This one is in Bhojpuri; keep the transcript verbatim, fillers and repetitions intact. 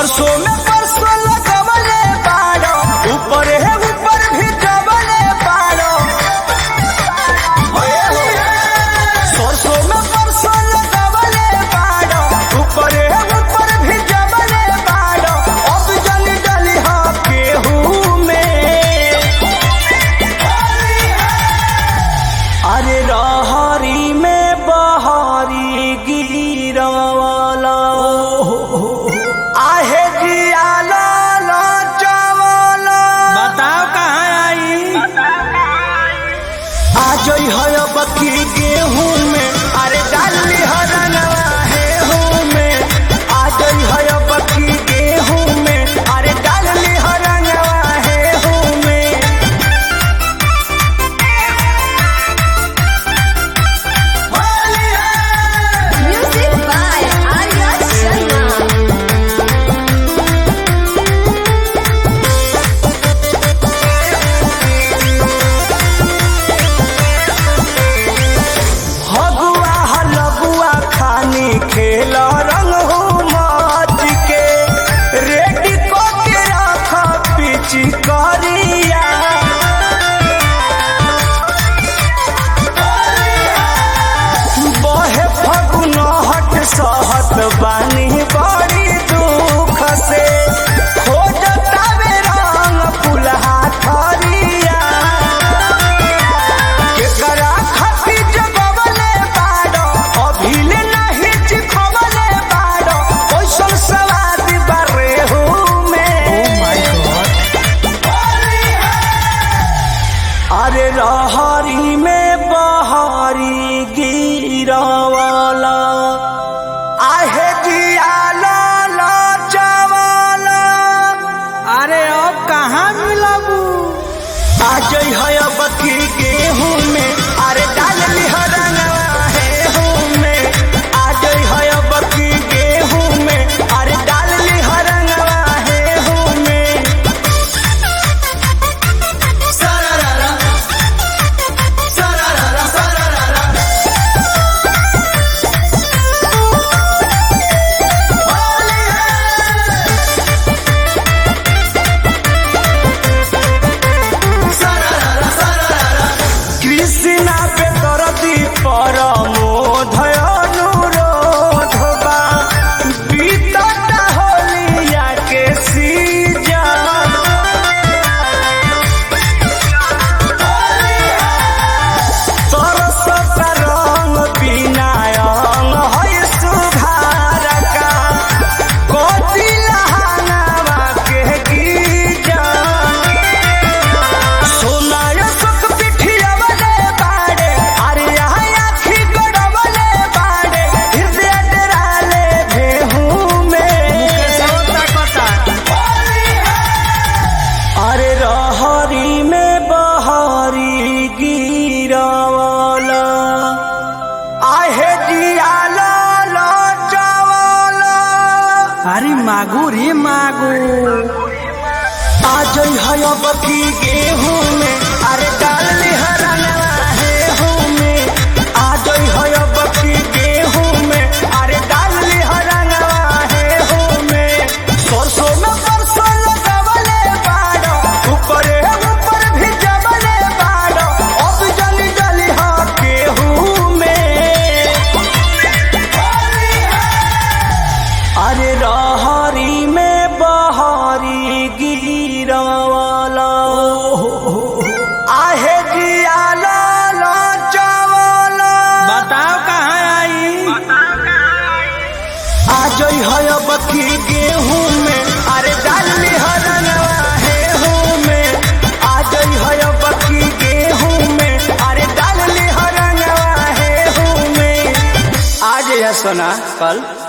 सरसों में परसों लगवले बाड़ो, ऊपर है ऊपर भी जबले बाड़ो। सरसों में परसों लगवले बाड़ो, ऊपर है ऊपर भी जबले बाड़ो। अब जली जली हो गेहूं में, अरे रहरी में बहरी गिरवाला। आहे जियाला ला चावला, बताओ कहाँ आई? आज है बकी गेहूं में, अरे डाली हरनवा है हूँ में। आज है बकी गेहूं में, अरे डाली हरनवा है हूँ में। Music by Arya Sharma. हगुआ हलगुआ खानी खेल रंग हो मच के, रेडी को के रख पिची करिया। बहे फगुन हट सहत बानी बड़ी दुख से, खोजतावे रंग फुलहा थरिया। केकरा खातिर जगवले बाड़ो, अभिले नाही चिखवले बाड़ो। कैसन सवाद बा रेहू में, अरे रहरी में बहरी गिरवाला। आहे जियाला ला चावला, अरे अब कहाँ मिलबू? आज है बकी गेहूं में, अरे डाली हरनवा है हूँ में। आज है बकी गेहूं में, अरे डाली हरनवा है हूँ में। सरारा सरारा सरारा होली है। सरारा सरारा कृष्णा पे तरती पर मोधय अनुरोध बा, बीतता होलिया के सीजन। तरसता रंग बिना अंग है सुधार का, कोती लहानवा के गीजन। सोनाय सुख पिठियावले बाड़े, अरे यहाँ आखी गड़वले बाड़े। हृदय डराले भेहूं में, अरे रहरी में बहरी गिरवाला। आहे जियाला ला चावला, अरे मागू रे मागू। आज है बकी गेहूं में, अरे डाली हरनवा है हूँ में। आज है बकी गेहूं में, अरे डाली हरनवा है हूँ में। सरसों में परसों लगवले बाड़ो, ऊपर है ऊपर भी जबले बाड़ो। अब जली जली हो गेहूं में, अरे रहरी में बहरी गिरवाला। आहे जियाला ला चावला, बताओ कहाँ आई? आज है बकी गेहूं में, अरे डाली हरनवा है हूँ में। आज है बकी गेहूं में, अरे डाली हरनवा है हूँ में। आज है सोना कल